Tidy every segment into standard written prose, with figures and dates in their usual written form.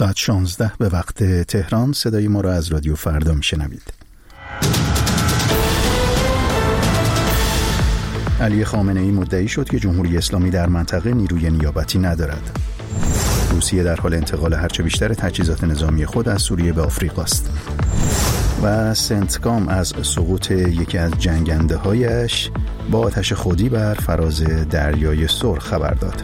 ساعت 16 به وقت تهران. صدای ما را از رادیو فردا میشنوید. علی خامنه‌ای مدعی شد که جمهوری اسلامی در منطقه نیروی نیابتی ندارد. روسیه در حال انتقال هرچه بیشتر تجهیزات نظامی خود از سوریه به آفریقا است. و سنتکام از سقوط یکی از جنگنده‌هایش با آتش خودی بر فراز دریای سرخ خبر داد.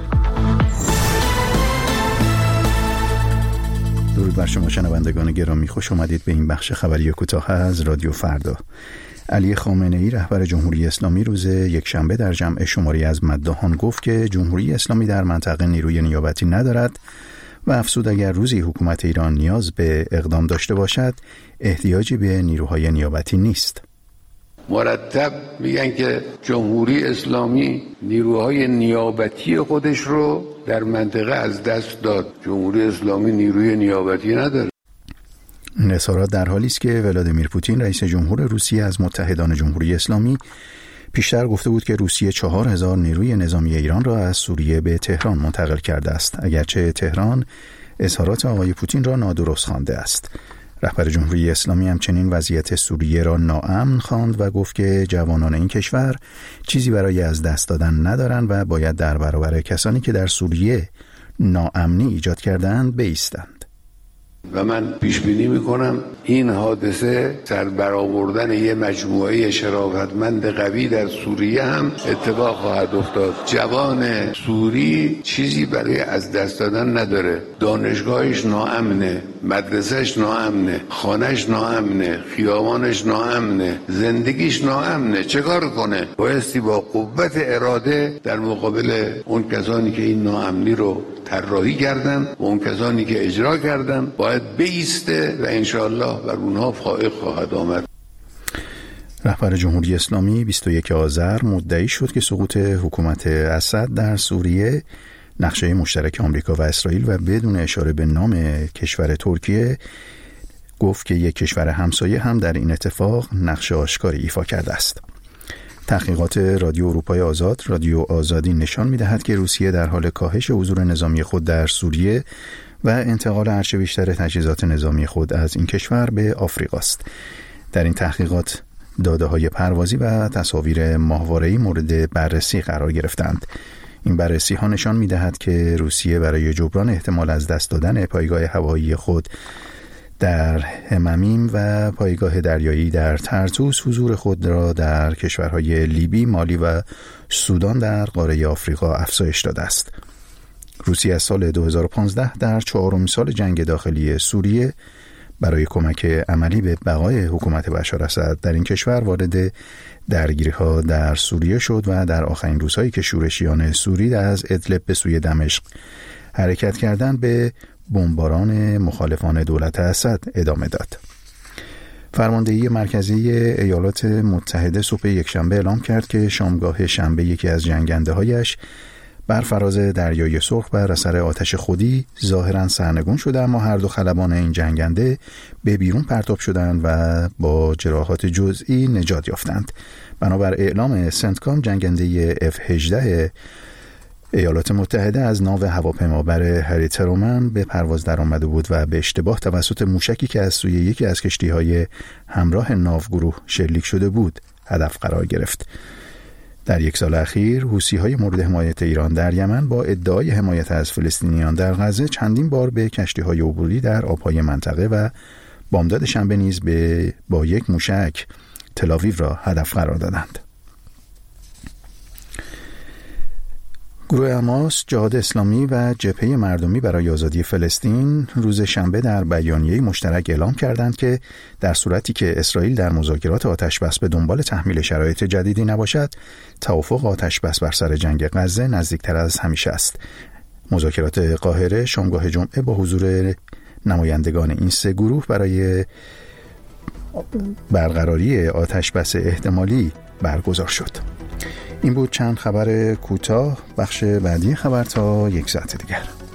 درود بر شما شنوندگان گرامی، خوش آمدید به این بخش خبری کوتاه از رادیو فردا. علی خامنه‌ای رهبر جمهوری اسلامی روز یکشنبه در جمع شماری از مداحان گفت که جمهوری اسلامی در منطقه نیروی نیابتی ندارد و افزود اگر روزی حکومت ایران نیاز به اقدام داشته باشد احتیاجی به نیروهای نیابتی نیست. مرتب میگن که جمهوری اسلامی نیروهای نیابتی خودش رو در منطقه از دست داد. جمهوری اسلامی نیروی نیابتی نداره. این اظهارات در حالی است که ولادیمیر پوتین رئیس جمهور روسیه از متحدان جمهوری اسلامی پیشتر گفته بود که روسیه 4000 نیروی نظامی ایران را از سوریه به تهران منتقل کرده است، اگرچه تهران اظهارات آقای پوتین را نادرست خوانده است. رهبر جمهوری اسلامی همچنین وضعیت سوریه را ناامن خواند و گفت که جوانان این کشور چیزی برای از دست دادن ندارند و باید در برابر کسانی که در سوریه ناامنی ایجاد کردند بایستند. و من پیش بینی میکنم این حادثه سر برآوردن یه مجموعه شرافتمند قوی در سوریه هم اتفاق خواهد افتاد. جوان سوری چیزی برای از دست دادن نداره. دانشگاهش ناامنه، مدرسهش ناامنه، خانهش ناامنه، خیابانش ناامنه، زندگیش ناامنه. چه کار کنه؟ بایستی با قوت اراده در مقابل اون کسانی که این ناامنی رو طراحی کردن و اون کسانی که اجرا کردن باید بایسته و انشاءالله بر اونها فائق خواهد آمد. رهبر جمهوری اسلامی 21 آذر مدعی شد که سقوط حکومت اسد در سوریه نقشه مشترک آمریکا و اسرائیل و بدون اشاره به نام کشور ترکیه گفت که یک کشور همسایه هم در این اتفاق نقشه آشکاری ایفا کرده است. تحقیقات رادیو اروپای آزاد، رادیو آزادی نشان می‌دهد که روسیه در حال کاهش حضور نظامی خود در سوریه و انتقال هرچه بیشتر تجهیزات نظامی خود از این کشور به آفریقا است. در این تحقیقات داده‌های پروازی و تصاویر ماهواره‌ای مورد بررسی قرار گرفتند. این بررسی‌ها نشان می‌دهد که روسیه برای جبران احتمال از دست دادن پایگاه هوایی خود در هممیم و پایگاه دریایی در ترتوس حضور خود را در کشورهای لیبی، مالی و سودان در قاره آفریقا افزایش داده است. روسیه از سال 2015 در 4مین سال جنگ داخلی سوریه برای کمک عملی به بقای حکومت بشار اسد در این کشور وارد درگیری‌ها در سوریه شد و در آخرین روزهایی که شورشیان سوری از ادلب به سوی دمشق حرکت کردند به بمباران مخالفان دولت اسد ادامه داد. فرماندهی مرکزی ایالات متحده صبح یکشنبه اعلام کرد که شامگاه شنبه یکی از جنگنده‌هایش بر فراز دریای سرخ بر اثر آتش خودی ظاهراً سرنگون شده، اما هر دو خلبان این جنگنده به بیرون پرتاب شدند و با جراحات جزئی نجات یافتند. بنابر اعلام سنتکام جنگنده F-18 ایالات متحده از ناو هواپیمابر هری ترومن به پرواز در آمده بود و به اشتباه توسط موشکی که از سوی یکی از کشتی‌های همراه ناوگروه شلیک شده بود هدف قرار گرفت. در یک سال اخیر حوثی‌های مورد حمایت ایران در یمن با ادعای حمایت از فلسطینیان در غزه چندین بار به کشتی‌های عبوری در آب‌های منطقه و بامداد شنبه نیز با یک موشک تل‌آویو را هدف قرار دادند. گروه حماس، جهاد اسلامی و جبهه مردمی برای آزادی فلسطین روز شنبه در بیانیه‌ای مشترک اعلام کردند که در صورتی که اسرائیل در مذاکرات آتش‌بس به دنبال تحمیل شرایط جدیدی نباشد، توافق آتش‌بس بر سر جنگ غزه نزدیکتر از همیشه است. مذاکرات قاهره شامگاه جمعه با حضور نمایندگان این سه گروه برای برقراری آتش‌بس احتمالی برگزار شد. این بود چند خبر کوتاه. بخش بعدی خبر تا یک ساعت دیگر.